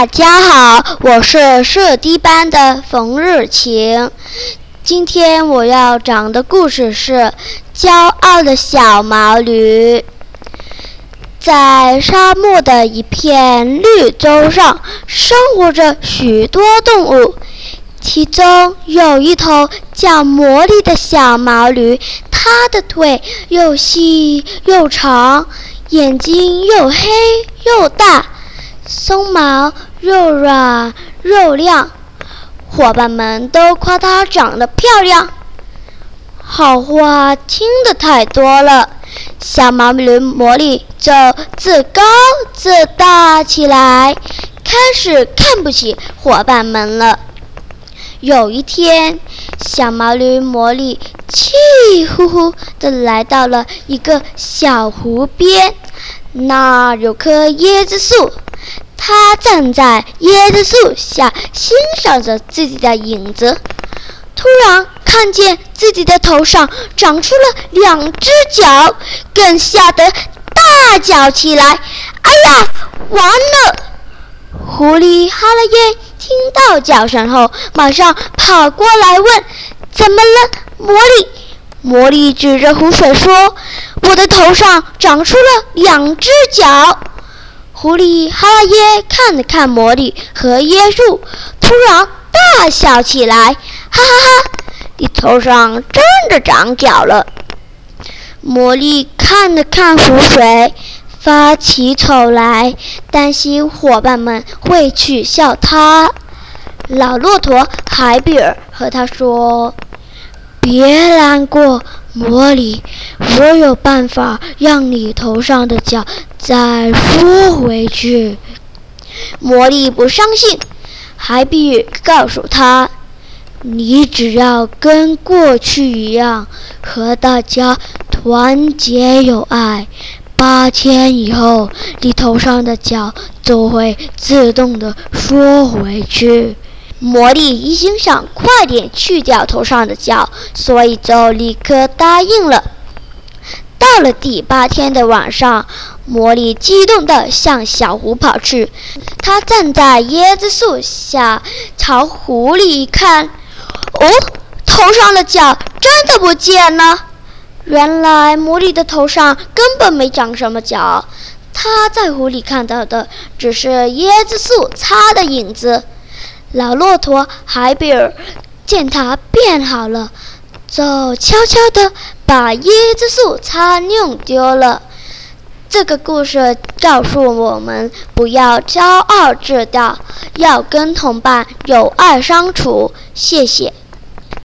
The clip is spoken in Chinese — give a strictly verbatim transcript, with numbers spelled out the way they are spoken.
大家好，我是社低班的冯日晴。今天我要讲的故事是《骄傲的小毛驴》。在沙漠的一片绿洲上，生活着许多动物，其中有一头叫魔力的小毛驴，它的腿又细又长，眼睛又黑又大，松毛又软又亮，伙伴们都夸它长得漂亮。好话听得太多了，小毛驴魔力就自高自大起来，开始看不起伙伴们了。有一天，小毛驴魔力气呼呼地来到了一个小湖边，那儿有棵椰子树，他站在椰子树下欣赏着自己的影子，突然看见自己的头上长出了两只角，更吓得大叫起来：哎呀，完了！狐狸哈拉耶听到叫声后，马上跑过来问：怎么了，魔力？魔力指着湖水说：我的头上长出了两只角。狐狸哈拉耶看了看魔力和椰树，突然大笑起来：哈哈哈，你头上真的长角了。魔力看了看湖水，发起愁来，担心伙伴们会取笑他。老骆驼海比尔和他说：别难过，魔力，我有办法让你头上的角再缩回去。魔力不相信，海比尔告诉他：你只要跟过去一样，和大家团结友爱，八天以后，你头上的角就会自动的缩回去。魔力一心想快点去掉头上的角，所以就立刻答应了。到了第八天的晚上，魔力激动地向小湖跑去。他站在椰子树下，朝湖里一看，哦，头上的角真的不见了。原来魔力的头上根本没长什么角，他在湖里看到的只是椰子树擦的影子。老骆驼海比尔见他变好了，就悄悄地把椰子树擦弄丢了。这个故事告诉我们，不要骄傲自大，要跟同伴友爱相处。谢谢。